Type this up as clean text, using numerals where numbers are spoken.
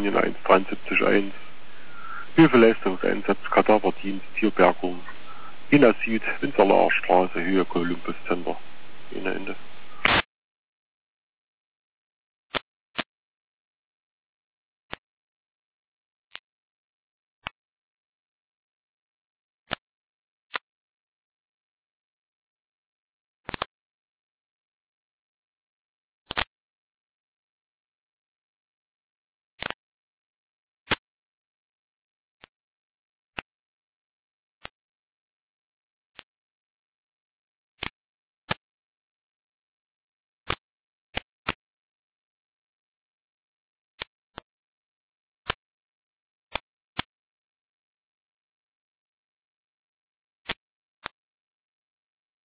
Kalifornien 173.1. Hilfeleistungseinsatz, Kadaverdienst, Tierbergung. Ina Süd, Winzerlaer Straße, Höhe Columbus Center. Ende.